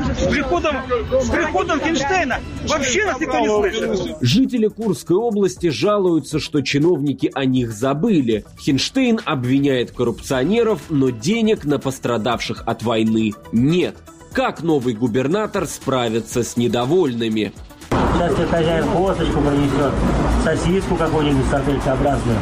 С приходом Хинштейна вообще нас никто не слышит. Жители Курской области жалуются, что чиновники о них забыли. Хинштейн обвиняет коррупционеров, но денег на пострадавших от войны нет. Как новый губернатор справится с недовольными? Сейчас тебе хозяин косточку принесет, сосиску какую-нибудь сарделькообразную.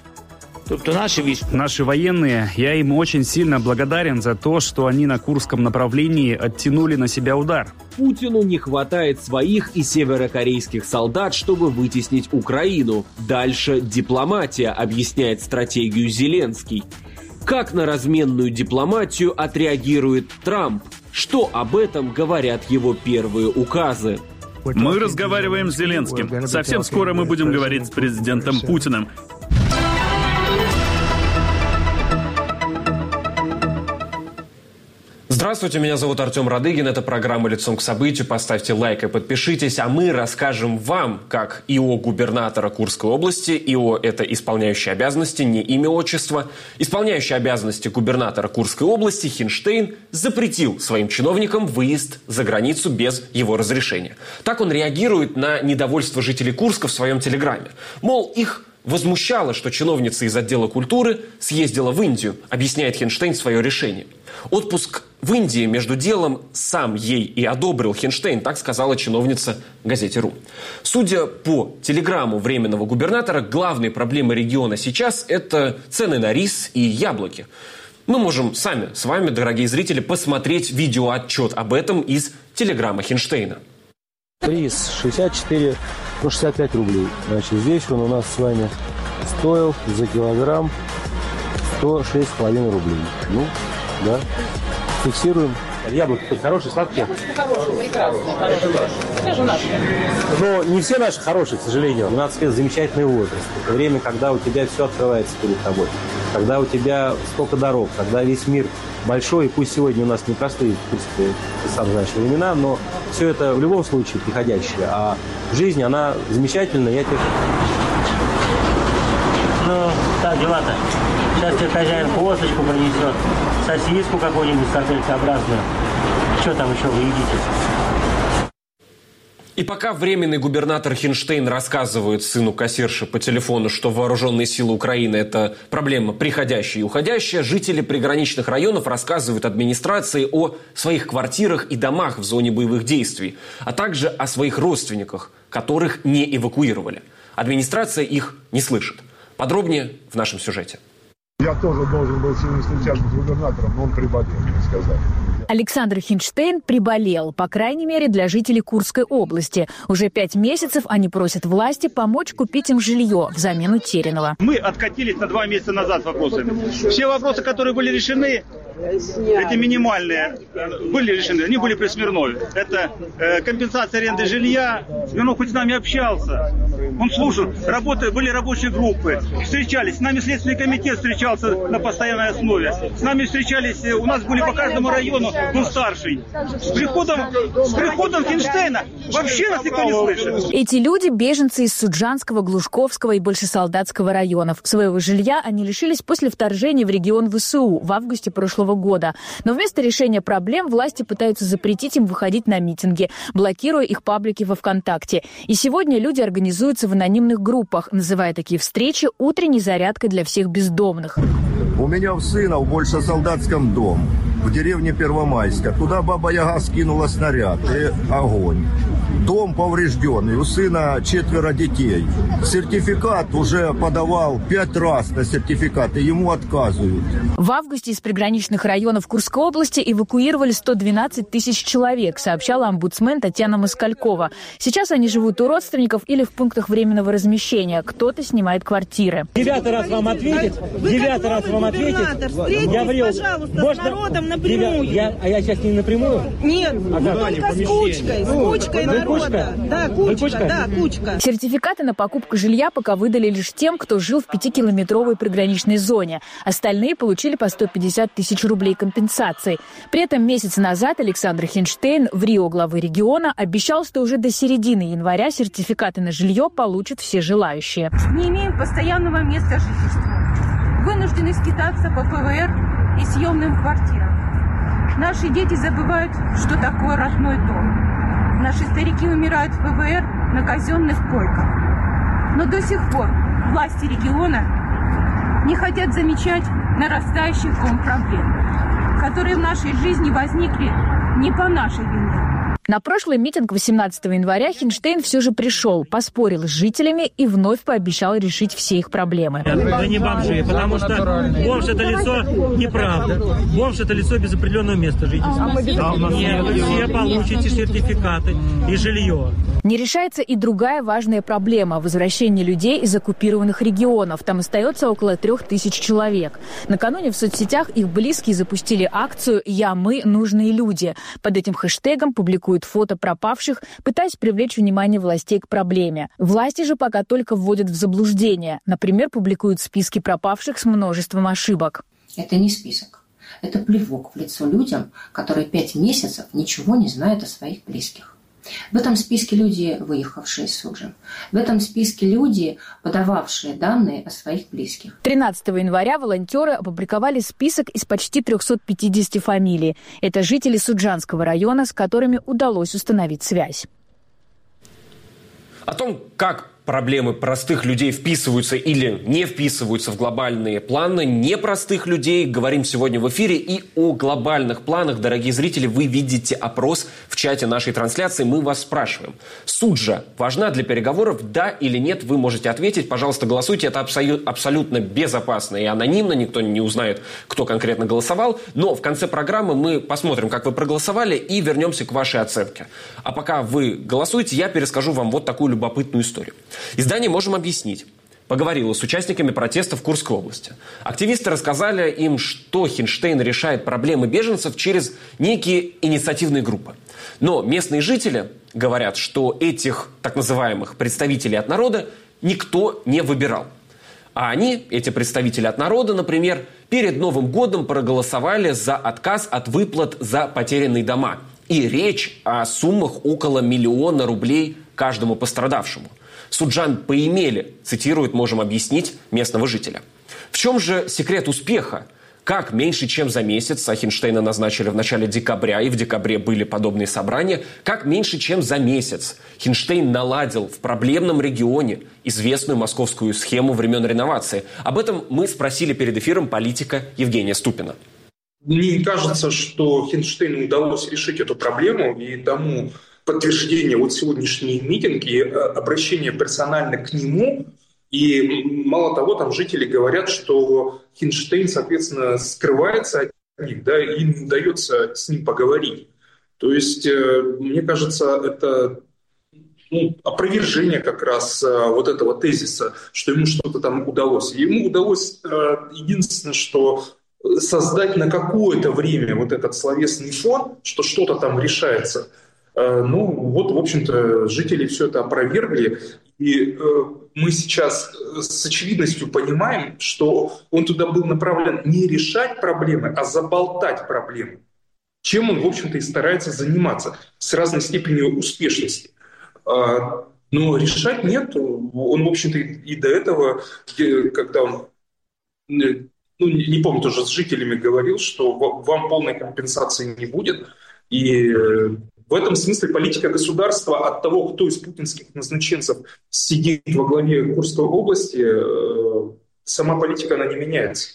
Наши военные, я им очень сильно благодарен за то, что они на Курском направлении оттянули на себя удар. Путину не хватает своих и северокорейских солдат, чтобы вытеснить Украину. Дальше дипломатия, объясняет стратегию Зеленский. Как на разменную дипломатию отреагирует Трамп? Что об этом говорят его первые указы? Мы разговариваем с Зеленским. Совсем скоро мы будем говорить с президентом Путиным. Здравствуйте, меня зовут Артем Радыгин, это программа «Лицом к событию». Поставьте лайк и подпишитесь, а мы расскажем вам, как ИО губернатора Курской области, ИО – это исполняющий обязанности, не имя, отчество, исполняющий обязанности губернатора Курской области Хинштейн запретил своим чиновникам выезд за границу без его разрешения. Так он реагирует на недовольство жителей Курска в своем телеграме. Мол, их возмущало, что чиновница из отдела культуры съездила в Индию, объясняет Хинштейн свое решение. Отпуск в Индии, между делом, сам ей и одобрил Хинштейн, так сказала чиновница газете «Ру». Судя по телеграмму временного губернатора, главной проблемой региона сейчас – это цены на рис и яблоки. Мы можем сами с вами, дорогие зрители, посмотреть видеоотчет об этом из телеграммы Хинштейна. Рис 64, 65 рублей. Значит, здесь он у нас с вами стоил за килограмм 106,5 рублей. Ну, да. Фиксируем. Яблоки хоть хорошие, сладкие? Но не все наши хорошие, к сожалению. 12 лет – замечательный возраст. Это время, когда у тебя все открывается перед тобой. Когда у тебя столько дорог, когда весь мир большой. И пусть сегодня у нас непростые, ты сам знаешь, времена, но все это в любом случае приходящее. А жизнь, она замечательная. Я тебе... Ну, так, дела-то. Сейчас тебе хозяин косточку принесет, сосиску какую-нибудь сарделькообразную. Что там еще вы едите? И пока временный губернатор Хинштейн рассказывает сыну кассирши по телефону, что вооруженные силы Украины – это проблема приходящая и уходящая, жители приграничных районов рассказывают администрации о своих квартирах и домах в зоне боевых действий, а также о своих родственниках, которых не эвакуировали. Администрация их не слышит. Подробнее в нашем сюжете. Я тоже должен был сегодня встречаться с губернатором, но он приболел, мне сказали. Александр Хинштейн приболел, по крайней мере, для жителей Курской области. Уже 5 месяцев они просят власти помочь купить им жилье взамен утерянного. Мы откатились на 2 месяца назад с вопросами. Все вопросы, которые были решены, эти минимальные, были решены, они были при Смирнове. Это компенсация аренды жилья. Смирнов хоть с нами общался, он слушал, были рабочие группы, встречались. С нами Следственный комитет встречался на постоянной основе. С нами встречались, у нас были по каждому району, старший. С приходом Хинштейна вообще нас никто не слышит. Эти люди – беженцы из Суджанского, Глушковского и Большесолдатского районов. Своего жилья они лишились после вторжения в регион ВСУ в августе прошлого года. Но вместо решения проблем власти пытаются запретить им выходить на митинги, блокируя их паблики во ВКонтакте. И сегодня люди организуются в анонимных группах, называя такие встречи утренней зарядкой для всех бездомных. У меня у сына в Большесолдатском дом, в деревне Первомайска. Туда Баба-Яга скинула снаряд и огонь. Дом поврежденный, у сына 4 детей. Сертификат уже подавал 5 раз на сертификат, и ему отказывают. В августе из приграничных районов Курской области эвакуировали 112 тысяч человек, сообщала омбудсмен Татьяна Москалькова. Сейчас они живут у родственников или в пунктах временного размещения. Кто-то снимает квартиры. 9-й раз вам ответить? 9-й раз вам ответить? Я врел. Пожалуйста, с народом напрямую. А я сейчас не напрямую? Нет, только с кучкой народа. Да, кучка. Сертификаты на покупку жилья пока выдали лишь тем, кто жил в 5-километровой приграничной зоне. Остальные получили по 150 тысяч рублей компенсации. При этом месяц назад Александр Хинштейн в РИО главы региона обещал, что уже до середины января сертификаты на жилье получат все желающие. Не имеем постоянного места жительства. Вынуждены скитаться по ПВР и съемным квартирам. Наши дети забывают, что такое родной дом. Наши старики умирают в ПВР на казенных койках. Но до сих пор власти региона не хотят замечать нарастающий ком проблем, которые в нашей жизни возникли не по нашей вине. На прошлый митинг 18 января Хинштейн все же пришел, поспорил с жителями и вновь пообещал решить все их проблемы. Это не бомжи, потому что бомж – это лицо неправда. Бомж – это лицо без определенного места жительства. Нет, вы все получите сертификаты и жилье. Не решается и другая важная проблема – возвращение людей из оккупированных регионов. Там остается около 3000 человек. Накануне в соцсетях их близкие запустили акцию «Я, мы, нужные люди». Под этим хэштегом публикуют фото пропавших, пытаясь привлечь внимание властей к проблеме. Власти же пока только вводят в заблуждение. Например, публикуют списки пропавших с множеством ошибок. Это не список. Это плевок в лицо людям, которые 5 месяцев ничего не знают о своих близких. В этом списке люди, выехавшие из Суджи. В этом списке люди, подававшие данные о своих близких. 13 января волонтеры опубликовали список из почти 350 фамилий. Это жители Суджанского района, с которыми удалось установить связь. О том, как проблемы простых людей вписываются или не вписываются в глобальные планы непростых людей, говорим сегодня в эфире. И о глобальных планах, дорогие зрители, вы видите опрос в чате нашей трансляции. Мы вас спрашиваем. Суджа важна для переговоров, да или нет? Вы можете ответить. Пожалуйста, голосуйте. Это абсолютно безопасно и анонимно. Никто не узнает, кто конкретно голосовал. Но в конце программы мы посмотрим, как вы проголосовали, и вернемся к вашей оценке. А пока вы голосуете, я перескажу вам вот такую любопытную историю. Издание «Можем объяснить» поговорило с участниками протеста в Курской области. Активисты рассказали им, что Хинштейн решает проблемы беженцев через некие инициативные группы. Но местные жители говорят, что этих так называемых представителей от народа никто не выбирал. А они, эти представители от народа, например, перед Новым годом проголосовали за отказ от выплат за потерянные дома. И речь о суммах около 1 миллиона рублей каждому пострадавшему. Суджан поимели, цитирует «Можем объяснить» местного жителя. В чем же секрет успеха? Как меньше чем за месяц, а Хинштейна назначили в начале декабря, и в декабре были подобные собрания, как меньше чем за месяц Хинштейн наладил в проблемном регионе известную московскую схему времен реновации? Об этом мы спросили перед эфиром политика Евгения Ступина. Мне кажется, что Хинштейну удалось решить эту проблему, и тому подтверждение вот сегодняшние митинги, обращение персонально к нему. И мало того, там жители говорят, что Хинштейн, соответственно, скрывается от них, да, и им не удается с ним поговорить. То есть, мне кажется, это опровержение как раз вот этого тезиса, что ему что-то там удалось. Ему удалось единственное, что создать на какое-то время вот этот словесный фон, что что-то там решается. Вот, в общем-то, жители все это опровергли. И мы сейчас с очевидностью понимаем, что он туда был направлен не решать проблемы, а заболтать проблемы. Чем он, в общем-то, и старается заниматься с разной степенью успешности. Но решать нет. Он, в общем-то, и до этого, когда он, не помню, тоже с жителями говорил, что вам полной компенсации не будет. И в этом смысле политика государства от того, кто из путинских назначенцев сидит во главе Курской области, сама политика, она не меняется.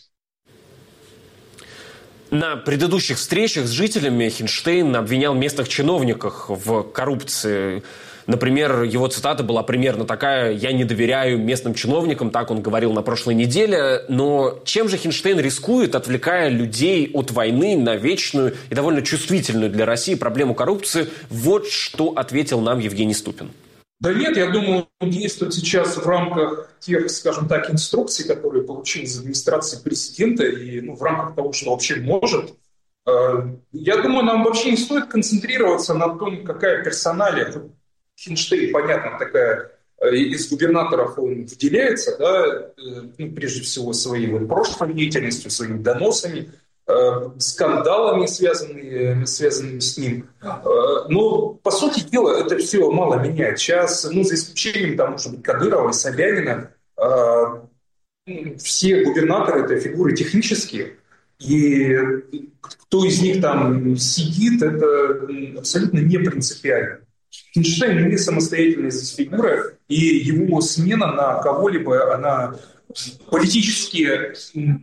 На предыдущих встречах с жителями Хинштейн обвинял местных чиновников в коррупции. Например, его цитата была примерно такая: «Я не доверяю местным чиновникам», так он говорил на прошлой неделе. Но чем же Хинштейн рискует, отвлекая людей от войны на вечную и довольно чувствительную для России проблему коррупции? Вот что ответил нам Евгений Ступин. Да нет, я думаю, он действует сейчас в рамках тех, скажем так, инструкций, которые получил из администрации президента, и в рамках того, что вообще может. Я думаю, нам вообще не стоит концентрироваться на том, какая персоналия. Хинштейн, понятно, такая, из губернаторов он выделяется, да, прежде всего своей прошлой деятельностью, своими доносами, скандалами, связанными с ним. Но, по сути дела, это все мало меняет. Сейчас, за исключением, там, может быть, Кадырова и Собянина, все губернаторы – это фигуры технические. И кто из них там сидит, это абсолютно не принципиально. Хинштейн не самостоятельная здесь фигура, и его смена на кого-либо, она политически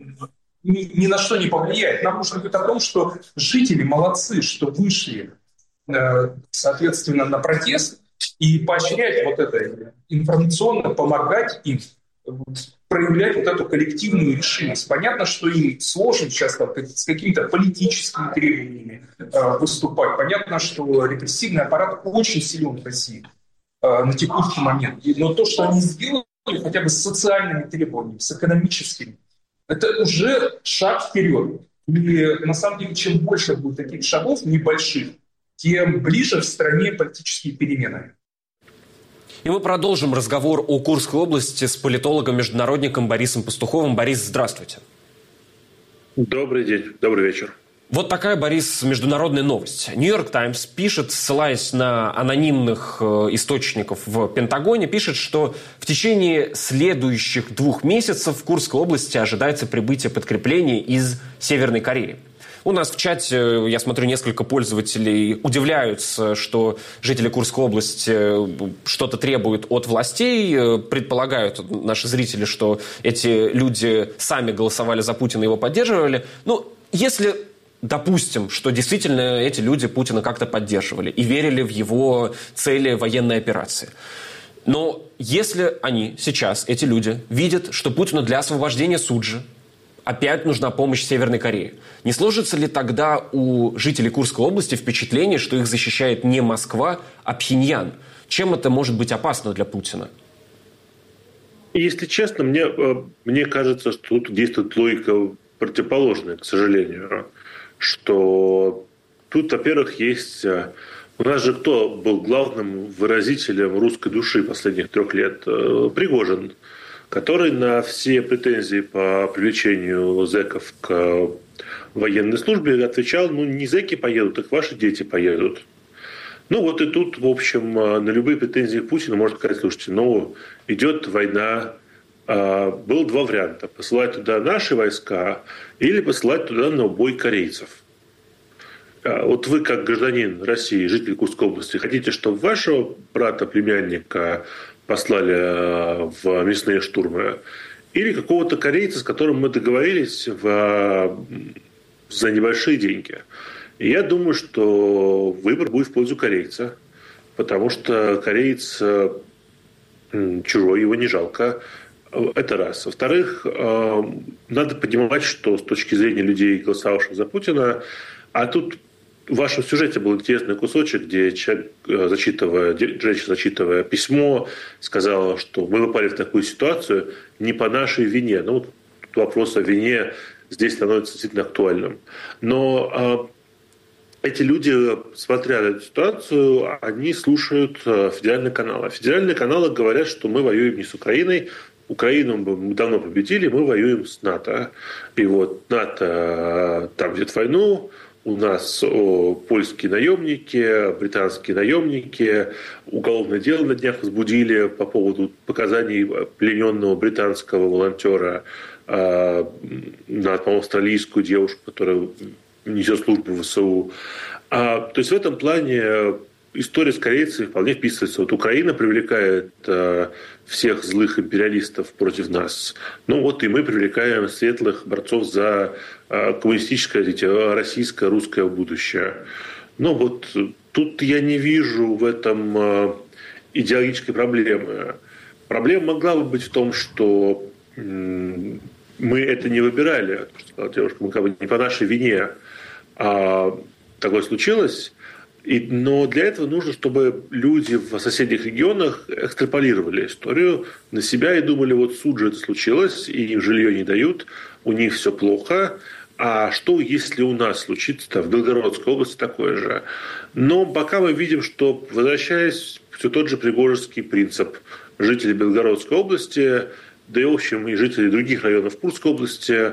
ни на что не повлияет. Нам нужно говорить о том, что жители молодцы, что вышли, соответственно, на протест, и поощрять вот это информационно, помогать им проявлять вот эту коллективную решимость. Понятно, что им сложно сейчас с какими-то политическими требованиями выступать. Понятно, что репрессивный аппарат очень силен в России на текущий момент. Но то, что они сделали хотя бы с социальными требованиями, с экономическими, это уже шаг вперед. И на самом деле, чем больше будет таких шагов небольших, тем ближе в стране политические перемены. И мы продолжим разговор о Курской области с политологом-международником Борисом Пастуховым. Борис, здравствуйте. Добрый день, добрый вечер. Вот такая, Борис, международная новость. «Нью-Йорк Таймс» пишет, ссылаясь на анонимных источников в Пентагоне, пишет, что в течение следующих 2 месяцев в Курской области ожидается прибытие подкреплений из Северной Кореи. У нас в чате, я смотрю, несколько пользователей удивляются, что жители Курской области что-то требуют от властей. Предполагают наши зрители, что эти люди сами голосовали за Путина и его поддерживали. Ну, если допустим, что действительно эти люди Путина как-то поддерживали и верили в его цели военной операции. Но если они сейчас, эти люди, видят, что Путину для освобождения Суджи опять нужна помощь Северной Корее, не сложится ли тогда у жителей Курской области впечатление, что их защищает не Москва, а Пхеньян? Чем это может быть опасно для Путина? Если честно, мне кажется, что тут действует логика противоположная, к сожалению. Что тут, во-первых, есть... У нас же кто был главным выразителем русской души последних 3 лет? Пригожин, который на все претензии по привлечению зэков к военной службе отвечал: ну, не зэки поедут, так ваши дети поедут. Ну, вот и тут, в общем, на любые претензии к Путину можно сказать: слушайте, ну, идет война, было 2 варианта: посылать туда наши войска или посылать туда на убой корейцев. Вот вы, как гражданин России, житель Курской области, хотите, чтобы вашего брата-племянника послали в мясные штурмы, или какого-то корейца, с которым мы договорились за небольшие деньги? И я думаю, что выбор будет в пользу корейца, потому что кореец чужой, его не жалко. Это раз. Во-вторых, надо понимать, что с точки зрения людей, голосовавших за Путина, а тут в вашем сюжете был интересный кусочек, где женщина, зачитывая письмо, сказала, что мы попали в такую ситуацию не по нашей вине. Ну, вот вопрос о вине здесь становится действительно актуальным. Но эти люди, смотря на эту ситуацию, они слушают федеральные каналы. Федеральные каналы говорят, что мы воюем не с Украиной. Украину мы давно победили, мы воюем с НАТО. И вот НАТО там ведет войну. У нас польские наемники, британские наемники, уголовное дело на днях возбудили по поводу показаний плененного британского волонтера на, по-моему, австралийскую девушку, которая несет службу в ВСУ. То есть в этом плане история с корейцами вполне вписывается. Вот Украина привлекает всех злых империалистов против нас. Ну вот и мы привлекаем светлых борцов за коммунистическое, российское, русское будущее. Ну вот тут я не вижу в этом идеологической проблемы. Проблема могла бы быть в том, что мы это не выбирали, сказала девушка, мы как бы не по нашей вине такое случилось. Но для этого нужно, чтобы люди в соседних регионах экстраполировали историю на себя и думали: вот Суджи это случилось, и им жилье не дают, у них все плохо. А что, если у нас случится в Белгородской области такое же? Но пока мы видим, что, возвращаясь, все тот же пригожинский принцип: жители Белгородской области, да и, в общем, и жители других районов Курской области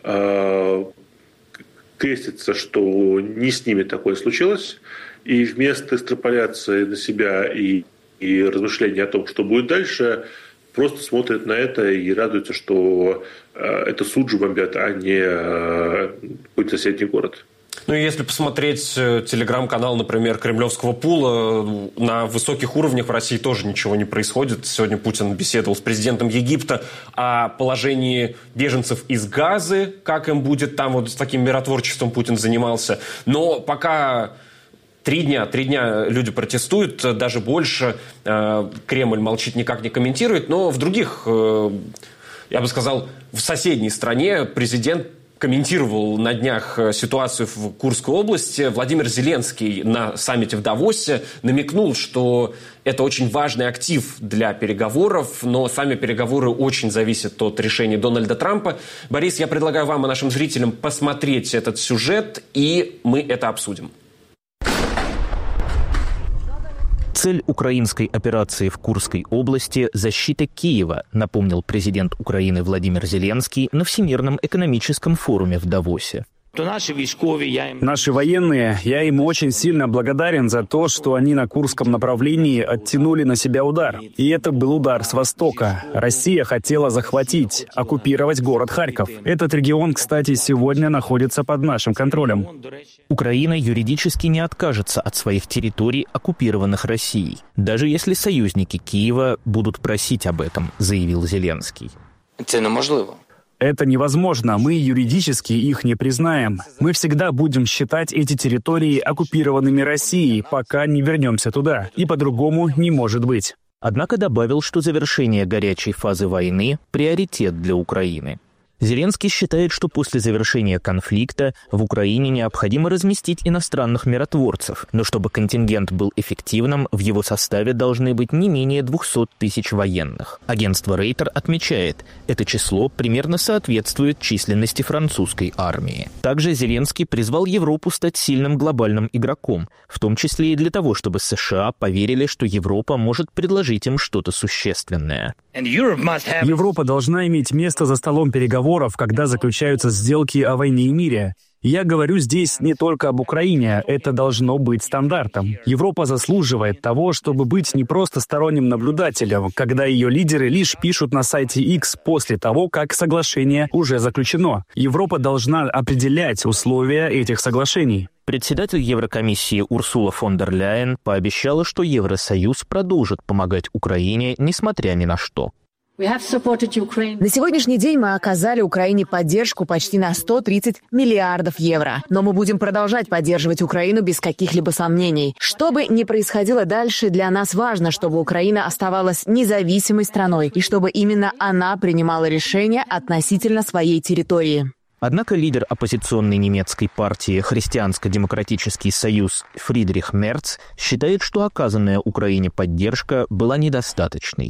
крестятся, что не с ними такое случилось. И вместо экстраполяции на себя и размышления о том, что будет дальше, просто смотрят на это и радуются, что это Суджу бомбят, а не какой-то соседний город. Ну и если посмотреть телеграм-канал, например, Кремлевского пула, на высоких уровнях в России тоже ничего не происходит. Сегодня Путин беседовал с президентом Египта о положении беженцев из Газы, как им будет там, вот с таким миротворчеством Путин занимался. Но пока 3 дня люди протестуют, даже больше. Кремль молчит, никак не комментирует. Но в других, я бы сказал, в соседней стране президент комментировал на днях ситуацию в Курской области. Владимир Зеленский на саммите в Давосе намекнул, что это очень важный актив для переговоров, но сами переговоры очень зависят от решения Дональда Трампа. Борис, я предлагаю вам и нашим зрителям посмотреть этот сюжет, и мы это обсудим. Цель украинской операции в Курской области – защита Киева, напомнил президент Украины Владимир Зеленский на Всемирном экономическом форуме в Давосе. Наши военные, я им очень сильно благодарен за то, что они на Курском направлении оттянули на себя удар. И это был удар с востока. Россия хотела захватить, оккупировать город Харьков. Этот регион, кстати, сегодня находится под нашим контролем. Украина юридически не откажется от своих территорий, оккупированных Россией, даже если союзники Киева будут просить об этом, заявил Зеленский. Это неможливо. Это невозможно, мы юридически их не признаем. Мы всегда будем считать эти территории оккупированными Россией, пока не вернемся туда. И по-другому не может быть. Однако добавил, что завершение горячей фазы войны – приоритет для Украины. Зеленский считает, что после завершения конфликта в Украине необходимо разместить иностранных миротворцев, но чтобы контингент был эффективным, в его составе должны быть не менее 200 тысяч военных. Агентство Рейтер отмечает, это число примерно соответствует численности французской армии. Также Зеленский призвал Европу стать сильным глобальным игроком, в том числе и для того, чтобы США поверили, что Европа может предложить им что-то существенное. Европа должна иметь место за столом переговоров, когда заключаются сделки о войне и мире. Я говорю здесь не только об Украине, это должно быть стандартом. Европа заслуживает того, чтобы быть не просто сторонним наблюдателем, когда ее лидеры лишь пишут на сайте X после того, как соглашение уже заключено. Европа должна определять условия этих соглашений. Председатель Еврокомиссии Урсула фон дер Ляйен пообещала, что Евросоюз продолжит помогать Украине, несмотря ни на что. На сегодняшний день мы оказали Украине поддержку почти на 130 миллиардов евро. Но мы будем продолжать поддерживать Украину без каких-либо сомнений. Что бы ни происходило дальше, для нас важно, чтобы Украина оставалась независимой страной и чтобы именно она принимала решения относительно своей территории. Однако лидер оппозиционной немецкой партии «Христианско-демократический союз» Фридрих Мерц считает, что оказанная Украине поддержка была недостаточной.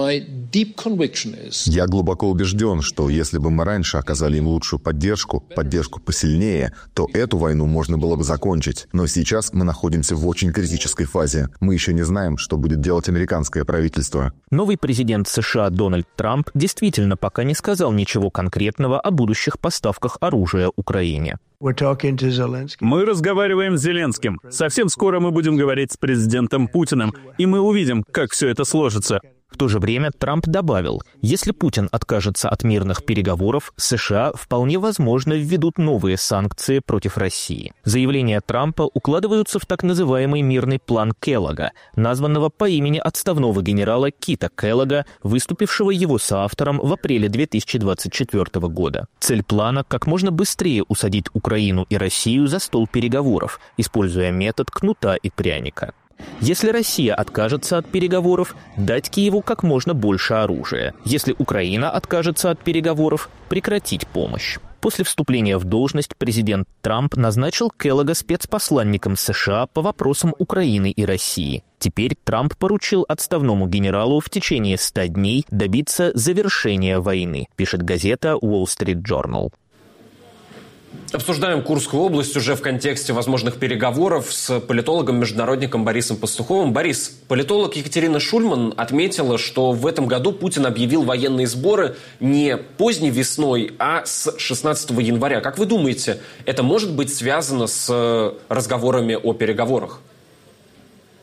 Я глубоко убежден, что если бы мы раньше оказали им лучшую поддержку посильнее, то эту войну можно было бы закончить. Но сейчас мы находимся в очень критической фазе. Мы еще не знаем, что будет делать американское правительство. Новый президент США Дональд Трамп действительно пока не сказал ничего конкретного о будущих поставках оружия Украине. Мы разговариваем с Зеленским. Совсем скоро мы будем говорить с президентом Путиным, и мы увидим, как все это сложится. В то же время Трамп добавил, если Путин откажется от мирных переговоров, США вполне возможно введут новые санкции против России. Заявления Трампа укладываются в так называемый мирный план Келлога, названного по имени отставного генерала Кита Келлога, выступившего его соавтором в апреле 2024 года. Цель плана – как можно быстрее усадить Украину и Россию за стол переговоров, используя метод кнута и пряника. Если Россия откажется от переговоров, дать Киеву как можно больше оружия. Если Украина откажется от переговоров, прекратить помощь. После вступления в должность президент Трамп назначил Келлога спецпосланником США по вопросам Украины и России. Теперь Трамп поручил отставному генералу в течение 100 дней добиться завершения войны, пишет газета Wall Street Journal. Обсуждаем Курскую область уже в контексте возможных переговоров с политологом-международником Борисом Пастуховым. Борис, политолог Екатерина Шульман отметила, что в этом году Путин объявил военные сборы не поздней весной, а с 16 января. Как вы думаете, это может быть связано с разговорами о переговорах?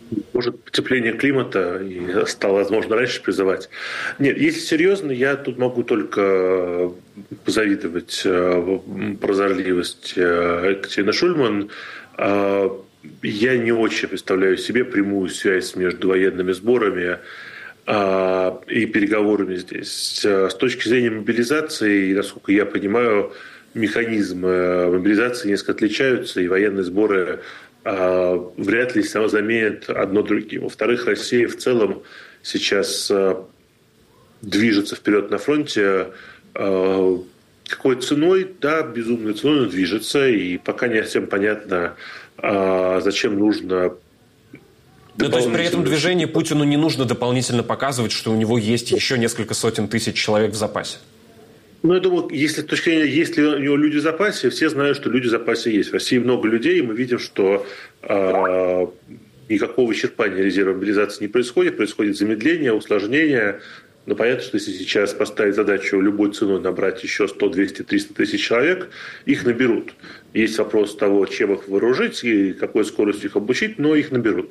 может, потепление климата и стал, возможно, раньше призывать. Нет, если серьезно, я тут могу только позавидовать прозорливости Екатерины Шульман. Я не очень представляю себе прямую связь между военными сборами и переговорами здесь. С точки зрения мобилизации, насколько я понимаю, механизмы мобилизации несколько отличаются, и военные сборы вряд ли заменят одно другим. Во-вторых, Россия в целом сейчас движется вперед на фронте. Какой ценой? Да, безумной ценой, но движется, и пока не совсем понятно, зачем нужно... Ну, то есть при этом движении Путину не нужно дополнительно показывать, что у него есть еще несколько сотен тысяч человек в запасе? Ну, я думаю, если с точки зрения, есть ли у него люди в запасе, все знают, что люди в запасе есть. В России много людей, и мы видим, что никакого исчерпания резерва мобилизации не происходит. Происходит замедление, усложнение. Но понятно, что если сейчас поставить задачу любой ценой набрать еще 100, 200, 300 тысяч человек, их наберут. Есть вопрос того, чем их вооружить и какой скоростью их обучить, но их наберут.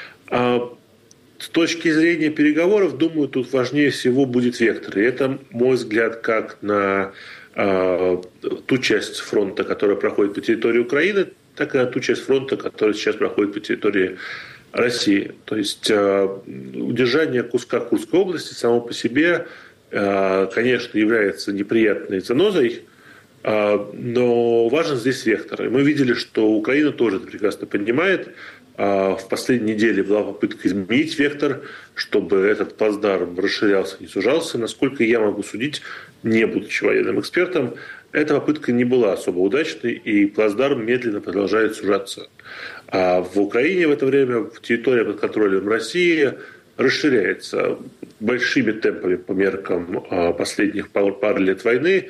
С точки зрения переговоров, думаю, тут важнее всего будет вектор. И это, мой взгляд, как на ту часть фронта, которая проходит по территории Украины, так и на ту часть фронта, которая сейчас проходит по территории России. То есть удержание куска Курской области само по себе, конечно, является неприятной занозой, но важен здесь вектор. И мы видели, что Украина тоже это прекрасно понимает. В последние недели была попытка изменить вектор, чтобы этот плацдарм расширялся, не сужался. Насколько я могу судить, не будучи военным экспертом, эта попытка не была особо удачной, и плацдарм медленно продолжает сужаться. А в Украине в это время территория под контролем России расширяется большими темпами по меркам последних пар лет войны,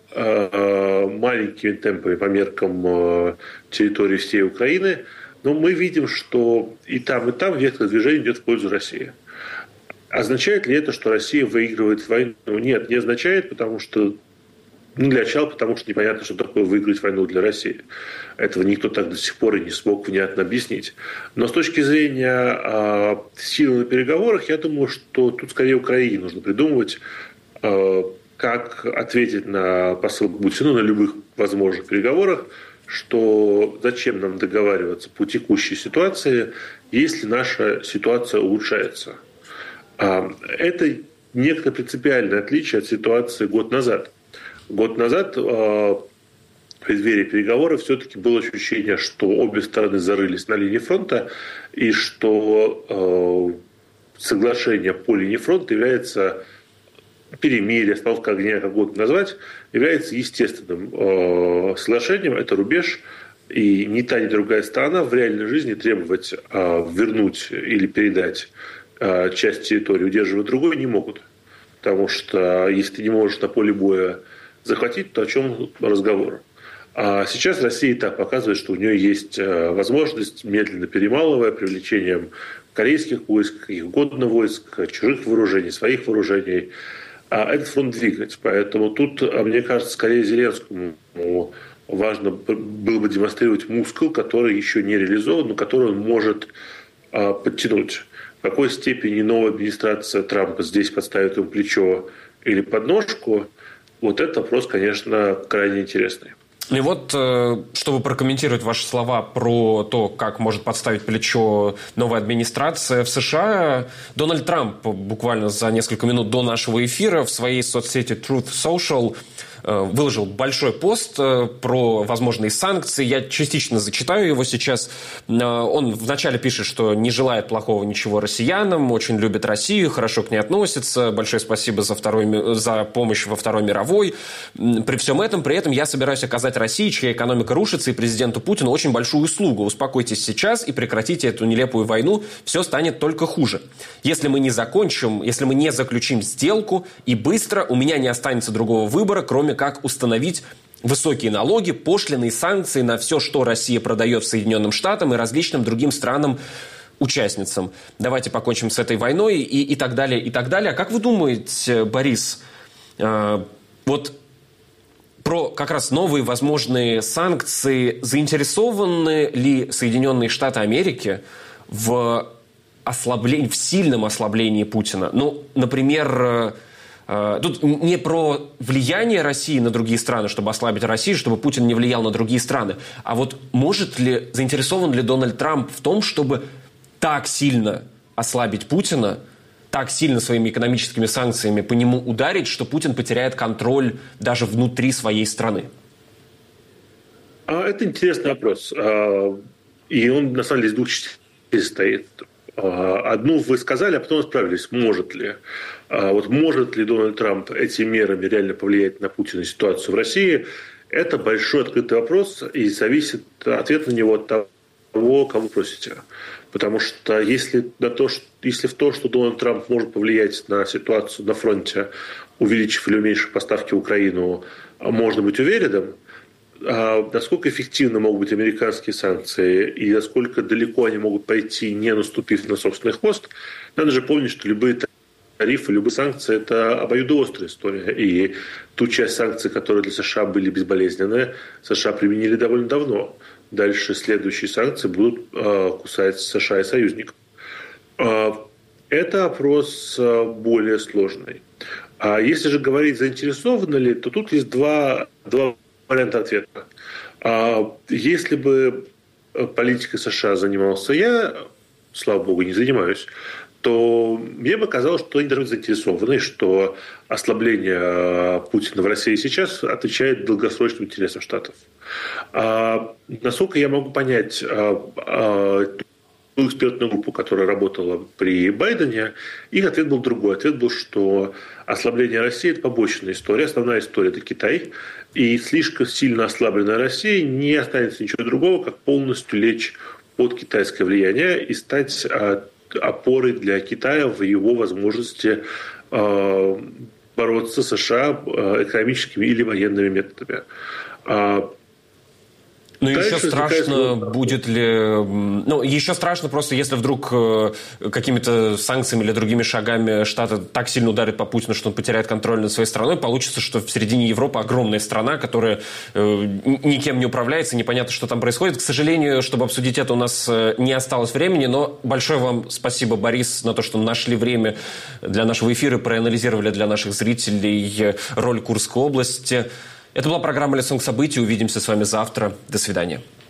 маленькими темпами по меркам территории всей Украины. Но мы видим, что и там вектор движения идет в пользу России. Означает ли это, что Россия выигрывает войну? Нет, не означает, потому что, для начала, потому что непонятно, что такое выиграть войну для России. Этого никто так до сих пор и не смог внятно объяснить. Но с точки зрения силы на переговорах, я думаю, что тут скорее Украине нужно придумывать, как ответить на посыл Путина на любых возможных переговорах, что зачем нам договариваться по текущей ситуации, если наша ситуация улучшается. Это некое принципиальное отличие от ситуации год назад. Год назад в преддверии переговоров все-таки было ощущение, что обе стороны зарылись на линии фронта, и что соглашение по линии фронта является перемирие, остановка огня, как угодно назвать, является естественным соглашением. Это рубеж, и ни та, ни другая сторона в реальной жизни требовать вернуть или передать часть территории, удерживая другой, не могут. Потому что если ты не можешь на поле боя захватить, то о чем разговор? А сейчас Россия и так показывает, что у нее есть возможность, медленно перемалывая, привлечением корейских войск, их угодно войск, чужих вооружений, своих вооружений, этот фронт двигать. Поэтому тут, мне кажется, скорее Зеленскому важно было бы демонстрировать мускул, который еще не реализован, но который он может подтянуть. В какой степени новая администрация Трампа здесь подставит ему плечо или подножку, вот этот вопрос, конечно, крайне интересный. И вот, чтобы прокомментировать ваши слова про то, как может подставить плечо новая администрация в США, Дональд Трамп буквально за несколько минут до нашего эфира в своей соцсети Truth Social выложил большой пост про возможные санкции. Я частично зачитаю его сейчас. Он вначале пишет, что не желает плохого ничего россиянам, очень любит Россию, хорошо к ней относится. Большое спасибо за помощь во Второй мировой. При всем этом, при этом я собираюсь оказать России, чья экономика рушится, и президенту Путину очень большую услугу. Успокойтесь сейчас и прекратите эту нелепую войну. Все станет только хуже. Если мы не заключим сделку и быстро, у меня не останется другого выбора, кроме как установить высокие налоги, пошлины и санкции на все, что Россия продает Соединенным Штатам и различным другим странам-участницам. Давайте покончим с этой войной и так далее, и так далее. А как вы думаете, Борис, вот про как раз новые возможные санкции, заинтересованы ли Соединенные Штаты Америки в в сильном ослаблении Путина. Ну, например, тут не про влияние России на другие страны, чтобы ослабить Россию, чтобы Путин не влиял на другие страны. А вот заинтересован ли Дональд Трамп в том, чтобы так сильно ослабить Путина, так сильно своими экономическими санкциями по нему ударить, что Путин потеряет контроль даже внутри своей страны? Это интересный вопрос. И он, на самом деле, из двух частей состоит. Одну вы сказали, а потом справились. Может ли? Вот может ли Дональд Трамп этими мерами реально повлиять на Путина и ситуацию в России? Это большой открытый вопрос, и зависит ответ на него от того, кого просите. Потому что если в то, что Дональд Трамп может повлиять на ситуацию на фронте, увеличив или уменьшив поставки в Украину, можно быть уверенным, насколько эффективны могут быть американские санкции и насколько далеко они могут пойти, не наступив на собственный хвост, надо же помнить, что любые тарифы, любые санкции – это обоюдоострая история. И ту часть санкций, которые для США были безболезненные, США применили довольно давно. Дальше следующие санкции будут кусать США и союзников. Это опрос более сложный. А если же говорить, заинтересованы ли, то тут есть два варианта ответа. Если бы политикой США занимался я, слава богу, не занимаюсь, то мне бы казалось, что они должны быть заинтересованы, что ослабление Путина в России сейчас отвечает долгосрочным интересам Штатов. Насколько я могу понять ту экспертную группу, которая работала при Байдене, их ответ был другой. Ответ был, что ослабление России – это побочная история. Основная история – это Китай. И слишком сильно ослабленная Россия не останется ничего другого, как полностью лечь под китайское влияние и стать опорой для Китая в его возможности бороться с США экономическими или военными методами. Но еще страшно, будет ли... еще страшно просто, если вдруг какими-то санкциями или другими шагами Штаты так сильно ударят по Путину, что он потеряет контроль над своей страной, получится, что в середине Европы огромная страна, которая никем не управляется, непонятно, что там происходит. К сожалению, чтобы обсудить это, у нас не осталось времени, но большое вам спасибо, Борис, на то, что нашли время для нашего эфира, проанализировали для наших зрителей роль Курской области. Это была программа «Лицом к событию». Увидимся с вами завтра. До свидания.